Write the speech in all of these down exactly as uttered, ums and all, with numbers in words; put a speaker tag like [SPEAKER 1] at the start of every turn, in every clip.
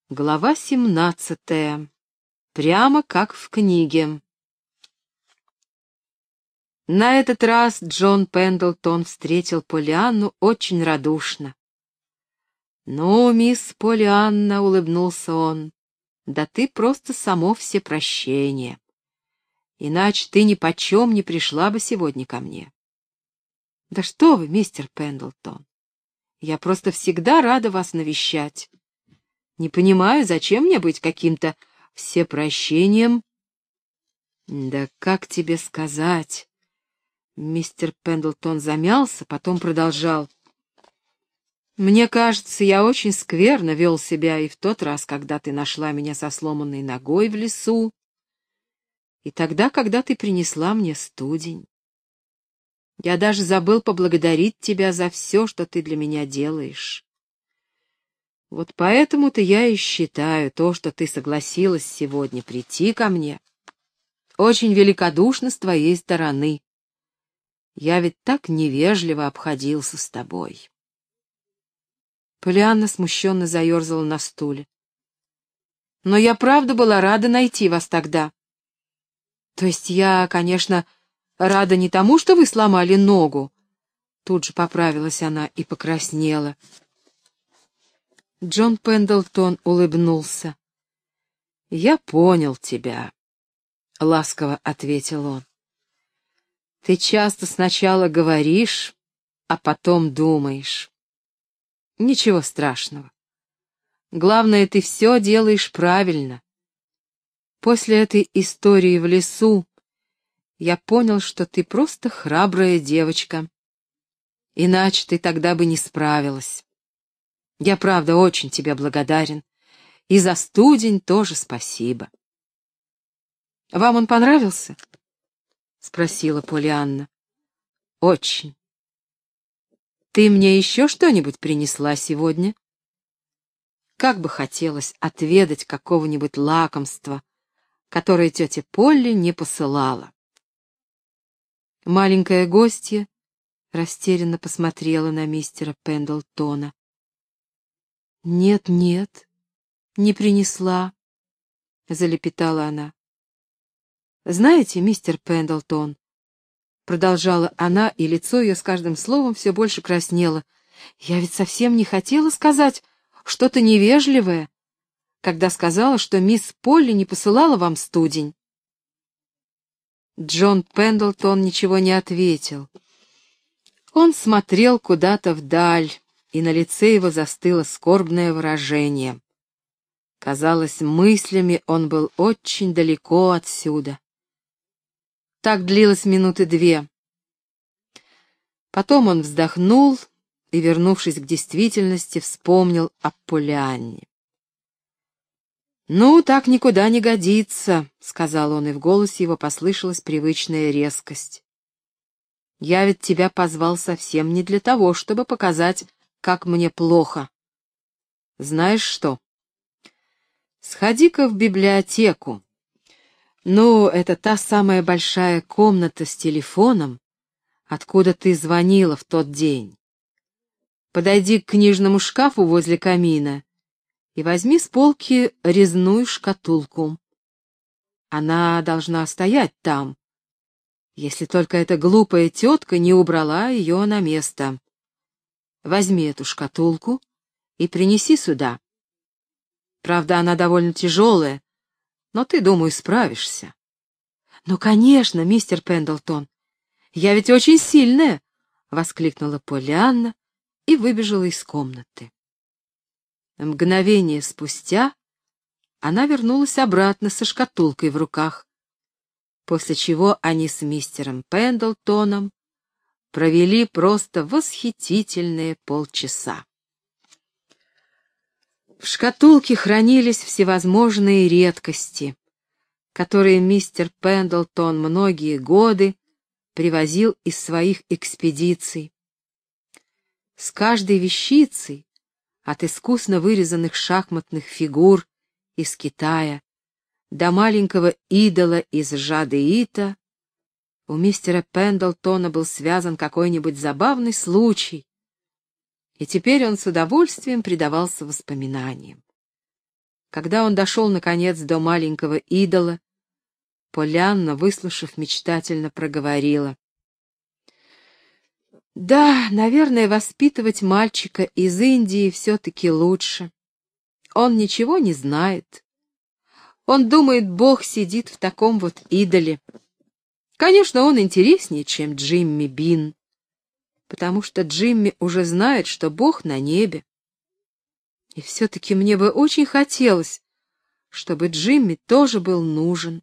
[SPEAKER 1] Глава семнадцатая. Прямо как в книге. На этот раз Джон Пендлтон встретил Поллианну очень радушно. «Ну, мисс Поллианна», — улыбнулся он, — «да ты просто само всепрощение. Иначе ты ни почем не пришла бы сегодня ко мне». «Да что вы, мистер Пендлтон, я просто всегда рада вас навещать. Не понимаю, зачем мне быть каким-то всепрощением?» «Да как тебе сказать?» Мистер Пендлтон замялся, потом продолжал. «Мне кажется, я очень скверно вел себя и в тот раз, когда ты нашла меня со сломанной ногой в лесу, и тогда, когда ты принесла мне студень. Я даже забыл поблагодарить тебя за все, что ты для меня делаешь. Вот поэтому-то я и считаю то, что ты согласилась сегодня прийти ко мне, очень великодушно с твоей стороны. Я ведь так невежливо обходился с тобой». Поллианна смущенно заерзала на стуле. «Но я правда была рада найти вас тогда. То есть я, конечно, рада не тому, что вы сломали ногу». Тут же поправилась она и покраснела. Джон Пендлтон улыбнулся. «Я понял тебя», — ласково ответил он. «Ты часто сначала говоришь, а потом думаешь. Ничего страшного. Главное, ты все делаешь правильно. После этой истории в лесу я понял, что ты просто храбрая девочка. Иначе ты тогда бы не справилась. Я, правда, очень тебе благодарен. И за студень тоже спасибо». «Вам он понравился?» — спросила Поллианна. «Очень. Ты мне еще что-нибудь принесла сегодня? Как бы хотелось отведать какого-нибудь лакомства, которое тетя Полли не посылала». Маленькая гостья растерянно посмотрела на мистера Пендлтона. «Нет, нет, не принесла», — залепетала она. «Знаете, мистер Пендлтон», — продолжала она, и лицо ее с каждым словом все больше краснело, «я ведь совсем не хотела сказать что-то невежливое, когда сказала, что мисс Полли не посылала вам студень». Джон Пендлтон ничего не ответил. Он смотрел куда-то вдаль, и на лице его застыло скорбное выражение. Казалось, мыслями он был очень далеко отсюда. Так длилось минуты две. Потом он вздохнул и, вернувшись к действительности, вспомнил о Поллианне. «Ну, так никуда не годится», — сказал он, и в голосе его послышалась привычная резкость. «Я ведь тебя позвал совсем не для того, чтобы показать, как мне плохо. Знаешь что? Сходи-ка в библиотеку. Ну, это та самая большая комната с телефоном, откуда ты звонила в тот день. Подойди к книжному шкафу возле камина и возьми с полки резную шкатулку. Она должна стоять там, если только эта глупая тетка не убрала ее на место. Возьми эту шкатулку и принеси сюда. Правда, она довольно тяжелая, но ты, думаю, справишься». «Ну, конечно, мистер Пендлтон, я ведь очень сильная!» — воскликнула Поллианна и выбежала из комнаты. Мгновение спустя она вернулась обратно со шкатулкой в руках, после чего они с мистером Пендлтоном провели просто восхитительные полчаса. В шкатулке хранились всевозможные редкости, которые мистер Пендлтон многие годы привозил из своих экспедиций. С каждой вещицей, от искусно вырезанных шахматных фигур из Китая до маленького идола из жадеита, у мистера Пендлтона был связан какой-нибудь забавный случай, и теперь он с удовольствием предавался воспоминаниям. Когда он дошел, наконец, до маленького идола, Поллианна, выслушав, мечтательно проговорила: «Да, наверное, воспитывать мальчика из Индии все-таки лучше. Он ничего не знает. Он думает, Бог сидит в таком вот идоле. Конечно, он интереснее, чем Джимми Бин, потому что Джимми уже знает, что Бог на небе. И все-таки мне бы очень хотелось, чтобы Джимми тоже был нужен».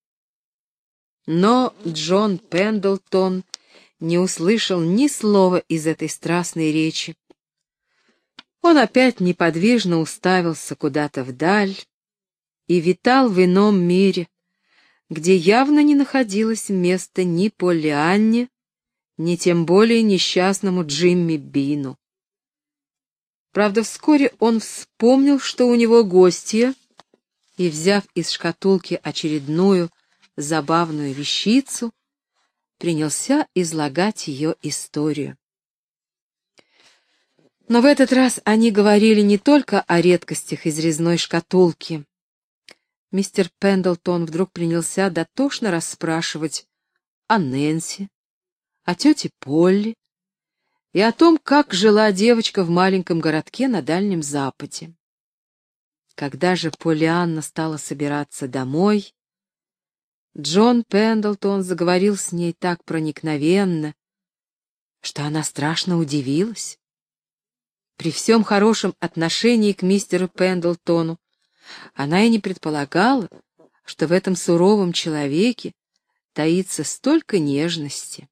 [SPEAKER 1] Но Джон Пендлтон не услышал ни слова из этой страстной речи. Он опять неподвижно уставился куда-то вдаль и витал в ином мире, где явно не находилось места ни Поллианне, ни тем более несчастному Джимми Бину. Правда, вскоре он вспомнил, что у него гостья, и, взяв из шкатулки очередную забавную вещицу, принялся излагать ее историю. Но в этот раз они говорили не только о редкостях из резной шкатулки. Мистер Пендлтон вдруг принялся дотошно расспрашивать о Нэнси, о тете Полли и о том, как жила девочка в маленьком городке на Дальнем Западе. Когда же Поллианна стала собираться домой, Джон Пендлтон заговорил с ней так проникновенно, что она страшно удивилась. При всем хорошем отношении к мистеру Пендлтону она и не предполагала, что в этом суровом человеке таится столько нежности.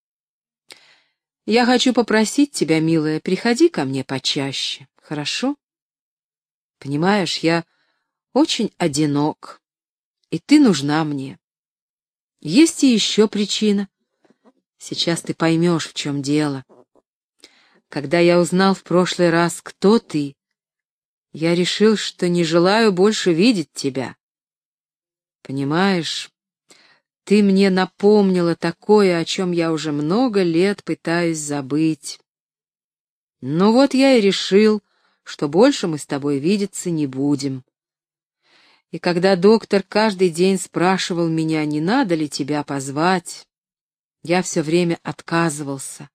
[SPEAKER 1] «Я хочу попросить тебя, милая, приходи ко мне почаще, хорошо? Понимаешь, я очень одинок, и ты нужна мне. Есть и еще причина. Сейчас ты поймешь, в чем дело. Когда я узнал в прошлый раз, кто ты, я решил, что не желаю больше видеть тебя. Понимаешь, ты мне напомнила такое, о чем я уже много лет пытаюсь забыть. Ну вот я и решил, что больше мы с тобой видеться не будем. И когда доктор каждый день спрашивал меня, не надо ли тебя позвать, я все время отказывался.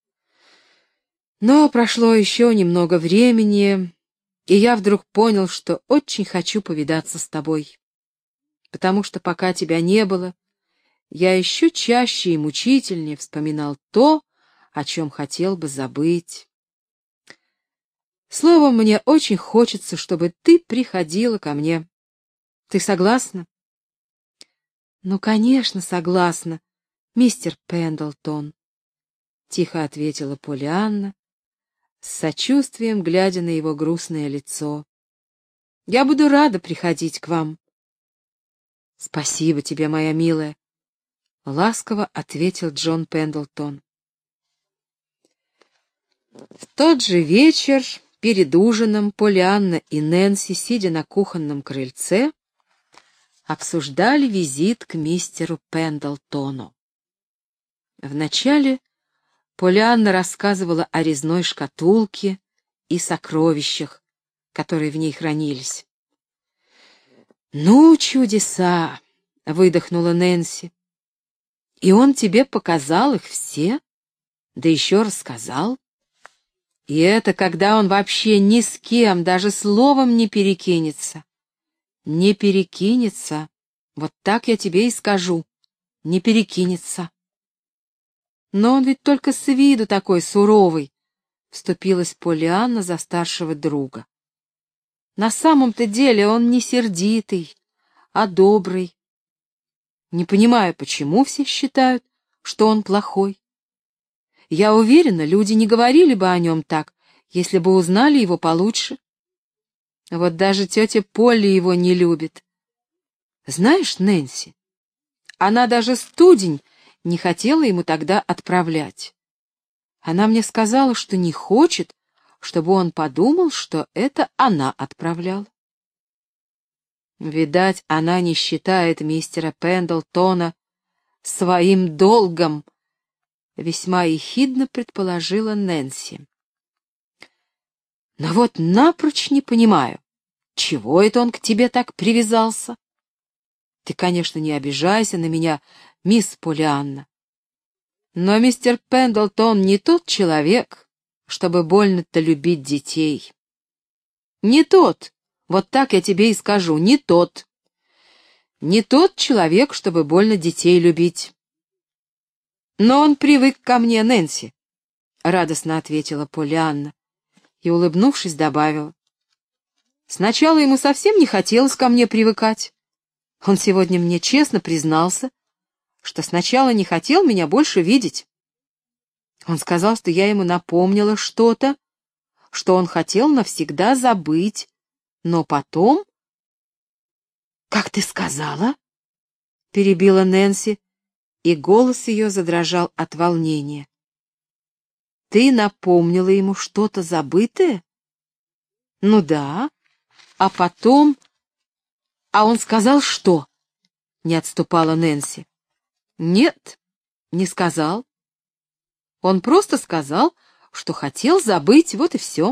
[SPEAKER 1] Но прошло еще немного времени, и я вдруг понял, что очень хочу повидаться с тобой, потому что пока тебя не было, я еще чаще и мучительнее вспоминал то, о чем хотел бы забыть. Словом, мне очень хочется, чтобы ты приходила ко мне. Ты согласна? — Ну, конечно, согласна, мистер Пендлтон, — тихо ответила Поллианна, с сочувствием глядя на его грустное лицо. — Я буду рада приходить к вам. — Спасибо тебе, моя милая, — ласково ответил Джон Пендлтон. В тот же вечер, перед ужином, Поллианна и Нэнси, сидя на кухонном крыльце, обсуждали визит к мистеру Пендлтону. Вначале Поллианна рассказывала о резной шкатулке и сокровищах, которые в ней хранились. «Ну, чудеса!» — выдохнула Нэнси. «И он тебе показал их все? Да еще рассказал? И это когда он вообще ни с кем даже словом не перекинется. Не перекинется, вот так я тебе и скажу, не перекинется». «Но он ведь только с виду такой суровый», — вступилась Поллианна за старшего друга. «На самом-то деле он не сердитый, а добрый. Не понимаю, почему все считают, что он плохой. Я уверена, люди не говорили бы о нем так, если бы узнали его получше. Вот даже тетя Полли его не любит. Знаешь, Нэнси, она даже студень не хотела ему тогда отправлять. Она мне сказала, что не хочет, чтобы он подумал, что это она отправляла. Видать, она не считает мистера Пендлтона своим долгом, весьма ехидно предположила Нэнси. Но вот напрочь не понимаю, Чего это он к тебе так привязался? Ты, конечно, не обижайся на меня, мисс Полианна. Но мистер Пендлтон не тот человек, чтобы больно-то любить детей. Не тот, вот так я тебе и скажу, не тот. Не тот человек, чтобы больно детей любить. Но он привык ко мне, Нэнси, — радостно ответила Полианна и, улыбнувшись, добавила. Сначала ему совсем не хотелось ко мне привыкать. Он сегодня мне честно признался, что сначала не хотел меня больше видеть. Он сказал, что я ему напомнила что-то, что он хотел навсегда забыть, но потом... — Как ты сказала? — перебила Нэнси, и голос ее задрожал от волнения. — Ты напомнила ему что-то забытое? — Ну да. А потом... — А он сказал, что? — не отступала Нэнси. — Нет, не сказал. Он просто сказал, что хотел забыть, вот и все.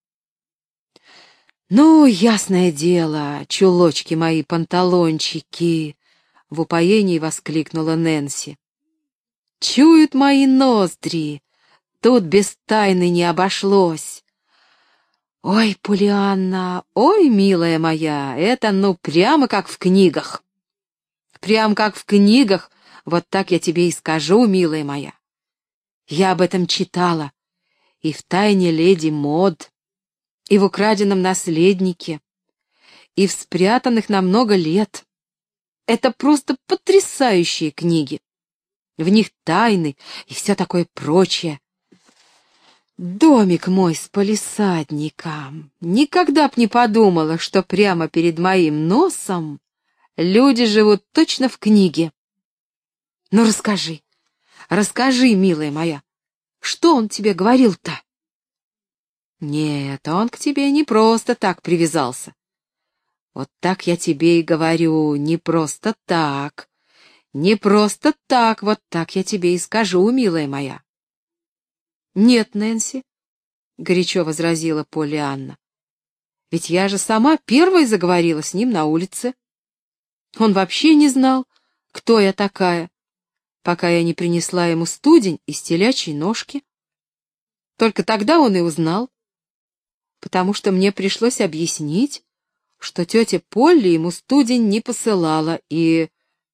[SPEAKER 1] «Ну, ясное дело, чулочки мои, панталончики!» — в упоении воскликнула Нэнси. «Чуют мои ноздри! Тут без тайны не обошлось!» «Ой, Полианна, ой, милая моя, это ну прямо как в книгах!» «Прям как в книгах, вот так я тебе и скажу, милая моя!» «Я об этом читала, и в «Тайне леди Мод», и в «Украденном наследнике», и в «Спрятанных на много лет». Это просто потрясающие книги. В них тайны и все такое прочее. Домик мой с палисадником. Никогда б не подумала, что прямо перед моим носом люди живут точно в книге. Ну, расскажи, расскажи, милая моя, что он тебе говорил-то? Нет, он к тебе не просто так привязался. Вот так я тебе и говорю, не просто так. Не просто так, вот так я тебе и скажу, милая моя. Нет, Нэнси, — горячо возразила Полианна, — ведь я же сама первой заговорила с ним на улице. Он вообще не знал, кто я такая, пока я не принесла ему студень из телячьей ножки. Только тогда он и узнал, потому что мне пришлось объяснить, что тетя Полли ему студень не посылала, и...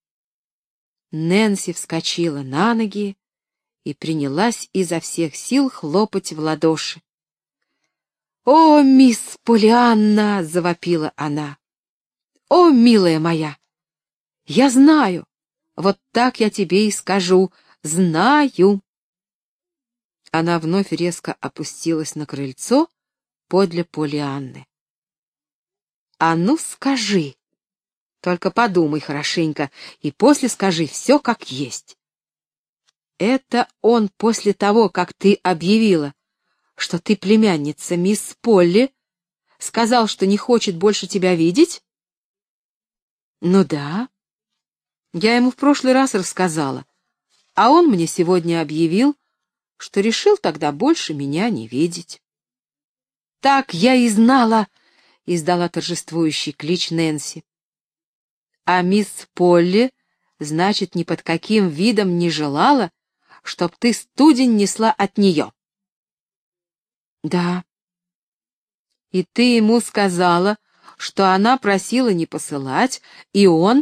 [SPEAKER 1] Нэнси вскочила на ноги и принялась изо всех сил хлопать в ладоши. «О, мисс Полианна!» — завопила она. «О, милая моя! Я знаю, вот так я тебе и скажу, знаю!» Она вновь резко опустилась на крыльцо подле Полианны. «А ну скажи, только подумай хорошенько, и после скажи все как есть. Это он после того, как ты объявила, что ты племянница мисс Полли, сказал, что не хочет больше тебя видеть?» «Ну да. Я ему в прошлый раз рассказала, а он мне сегодня объявил, что решил тогда больше меня не видеть». «Так я и знала!» — издала торжествующий клич Нэнси. «А мисс Полли, значит, ни под каким видом не желала, чтоб ты студень несла от нее?» «Да». «И ты ему сказала, что она просила не посылать, и он...»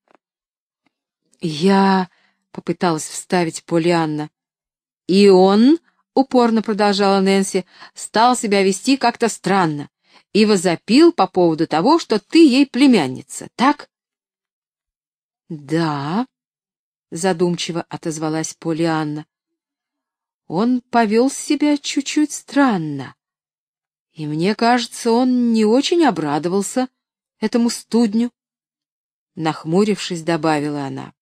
[SPEAKER 1] «Я...» — попыталась вставить Полианна. «И он...» — упорно продолжала Нэнси, — стал себя вести как-то странно и возопил по поводу того, что ты ей племянница, так? — Да, — задумчиво отозвалась Полианна. — Он повел себя чуть-чуть странно, и мне кажется, он не очень обрадовался этому студню. Нахмурившись, добавила она.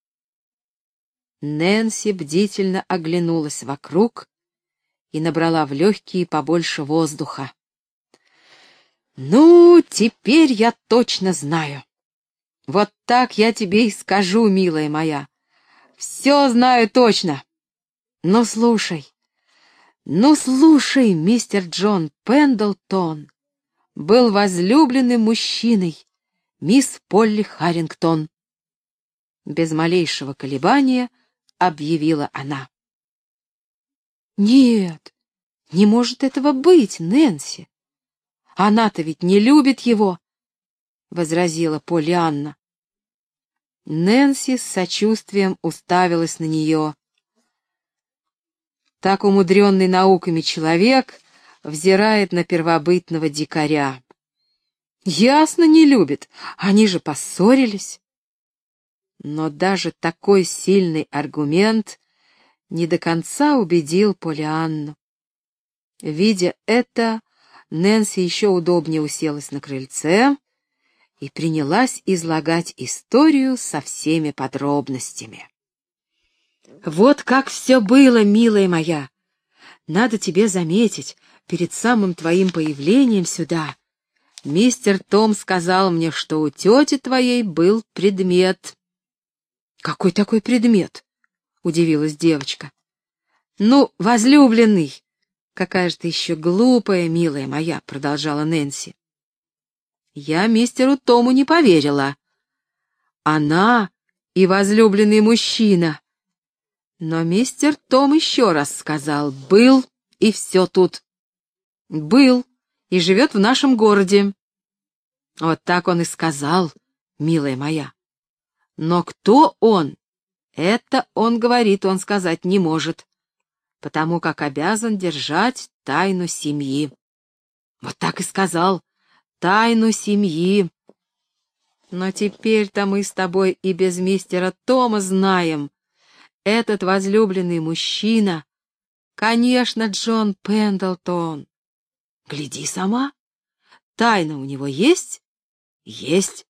[SPEAKER 1] Нэнси бдительно оглянулась вокруг и набрала в легкие побольше воздуха. «Ну, теперь я точно знаю. Вот так я тебе и скажу, милая моя. Все знаю точно. Ну, слушай, ну, слушай, мистер Джон Пендлтон, был возлюбленным мужчиной, мисс Полли Харрингтон. Без малейшего колебания объявила она. Нет, не может этого быть, Нэнси. Она-то ведь не любит его, — возразила Поллианна. Нэнси с сочувствием уставилась на нее. Так умудренный науками человек взирает на первобытного дикаря. Ясно, не любит, они же поссорились. Но даже такой сильный аргумент не до конца убедил Поллианну. Видя это, Нэнси еще удобнее уселась на крыльце и принялась излагать историю со всеми подробностями. Вот как все было, милая моя. Надо тебе заметить, перед самым твоим появлением сюда мистер Том сказал мне, что у тети твоей был предмет. — Какой такой предмет? — удивилась девочка. — Ну, возлюбленный. Какая же ты еще глупая, милая моя, — продолжала Нэнси. Я мистеру Тому не поверила. Она и возлюбленный мужчина. Но мистер Том еще раз сказал: был, и все тут. Был, и живет в нашем городе. Вот так он и сказал, милая моя. Но кто он? Это он говорит, он сказать не может, потому как обязан держать тайну семьи. Вот так и сказал, тайну семьи. Но теперь-то мы с тобой и без мистера Тома знаем, этот возлюбленный мужчина, конечно, Джон Пендлтон. Гляди сама, тайна у него есть? Есть.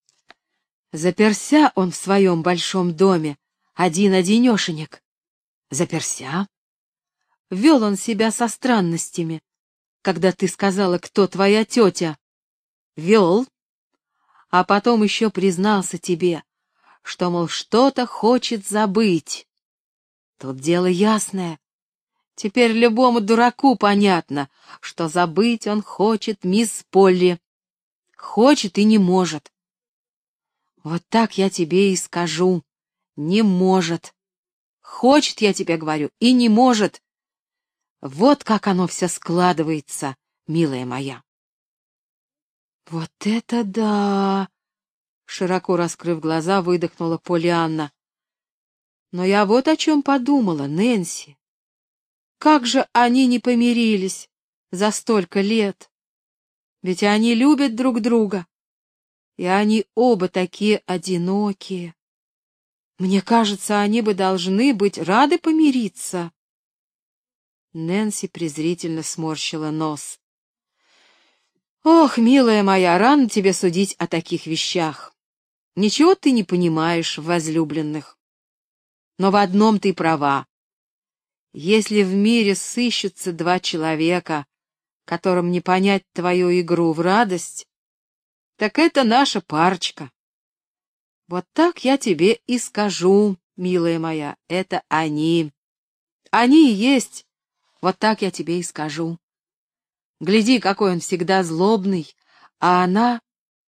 [SPEAKER 1] Заперся он в своем большом доме, один-одинешенек. Заперся. Вел он себя со странностями, когда ты сказала, кто твоя тетя. Вел. А потом еще признался тебе, что, мол, что-то хочет забыть. Тут дело ясное. Теперь любому дураку понятно, что забыть он хочет мисс Полли. Хочет и не может. Вот так я тебе и скажу. Не может. Хочет, я тебе говорю, и не может. Вот как оно все складывается, милая моя. Вот это да! Широко раскрыв глаза, выдохнула Поллианна. Но я вот о чем подумала, Нэнси. Как же они не помирились за столько лет? Ведь они любят друг друга, и они оба такие одинокие. Мне кажется, они бы должны быть рады помириться. Нэнси презрительно сморщила нос. Ох, милая моя, рано тебе судить о таких вещах. Ничего ты не понимаешь в возлюбленных. Но в одном ты права. Если в мире сыщутся два человека, которым не понять твою игру в радость, так это наша парочка. Вот так я тебе и скажу, милая моя, это они. Они и есть, вот так я тебе и скажу. Гляди, какой он всегда злобный, а она...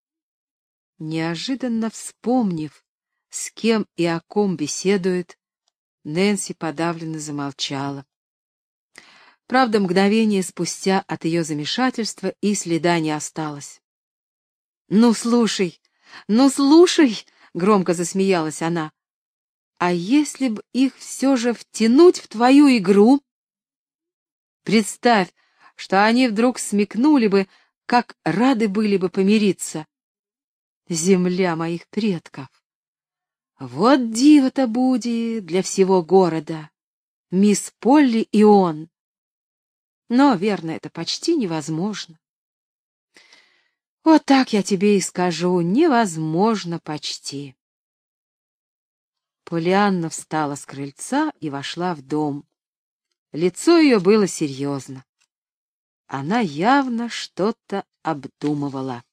[SPEAKER 1] Неожиданно вспомнив, с кем и о ком беседует, Нэнси подавленно замолчала. Правда, мгновение спустя от ее замешательства и следа не осталось. — Ну, слушай, ну, слушай! — громко засмеялась она. — А если б их все же втянуть в твою игру? Представь, что они вдруг смекнули бы, как рады были бы помириться. Земля моих предков! Вот диво-то будет для всего города, мисс Полли и он. Но, верно, это почти невозможно. Вот так я тебе и скажу, невозможно почти. Поллианна встала с крыльца и вошла в дом. Лицо ее было серьезно. Она явно что-то обдумывала.